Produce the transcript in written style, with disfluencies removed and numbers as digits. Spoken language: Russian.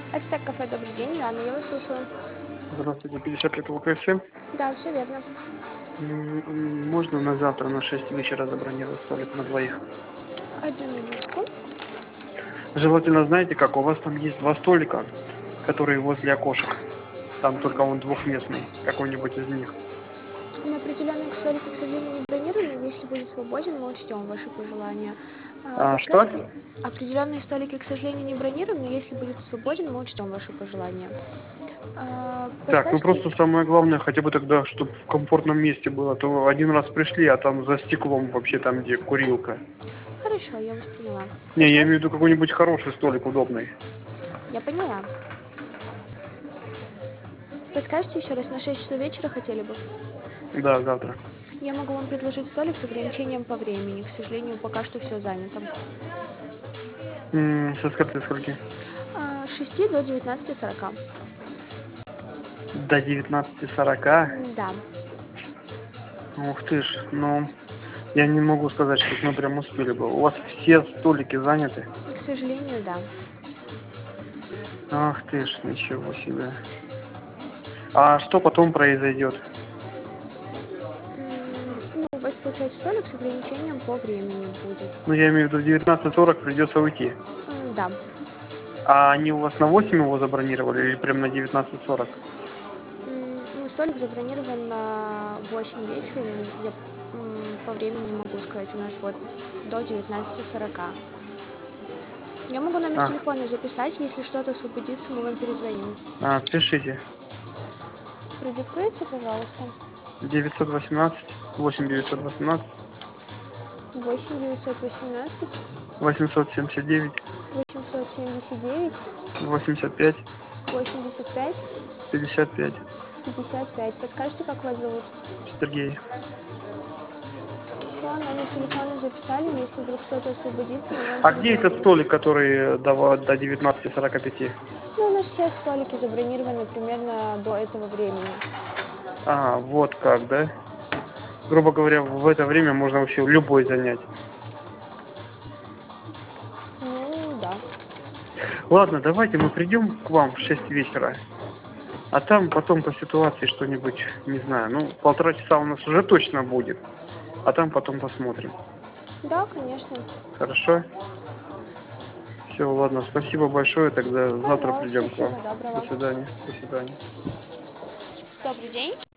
Ацтек кафе, добрый день, Яна, я вас слушаю. Здравствуйте, 50 лет ВКФ. Да, все верно. Можно на завтра на 6 вечера забронировать столик на двоих? Одну минутку. Желательно, знаете как, у вас там есть два столика, которые возле окошек. Там только он двухместный, какой-нибудь из них. На определенные столики, к сожалению, не бронированы. Если будет свободен, мы учтем ваши пожелания. Что? Подскажите, определенные столики, к сожалению, не бронированы. Если будет свободен, мы учтем ваши пожелания. Так, ну Подскажите, просто самое главное, хотя бы тогда, чтобы в комфортном месте было. То один раз пришли, а там за стеклом вообще там, где курилка. хорошо, я вас поняла. Не, я имею в виду какой-нибудь хороший столик, удобный. Я поняла. Подскажите еще раз, на 6 часов вечера хотели бы? Да, завтра. Я могу вам предложить столик с ограничением по времени. К сожалению, пока что все занято. Со скольки, скольки? С 6 до 19:40. До 19:40. Да, Ух ты ж, ну, я не могу сказать, что мы прям успели бы. У вас все столики заняты? к сожалению, да. Ах ты ж, ничего себе. А что потом произойдет? Ну, у вас, получается, столик с ограничением по времени будет. Ну, я имею в виду, в 19:40 придется уйти. Да. А они у вас на 8 его забронировали или прям на 19:40? Ну, столик забронирован на 8 вечера. Я по времени не могу сказать. У нас вот до 19:40. Я могу номер А, телефона записать. Если что-то освободится, мы вам перезвоним. пишите. Продиктуйте, пожалуйста. 918, 8918, 8 918 879, 879 85, 85 55. 55. Подскажите, как вас зовут? Сергей. Все, номер телефона записали. Если вдруг что-то освободится, мы вам А где этот перезвоним. столик, который до 19:45? Ну, у нас все столики забронированы примерно до этого времени. Вот как, да? Грубо говоря, в это время можно вообще любой занять. Ну, да. Ладно, давайте мы придем к вам в 6 вечера, а там потом по ситуации что-нибудь, не знаю, ну, 1,5 часа у нас уже точно будет, а там потом посмотрим. Да, конечно. Хорошо? Все, ладно, спасибо большое, тогда завтра Пожалуйста, придем к вам. всего До доброго. свидания. До свидания. Добрый день.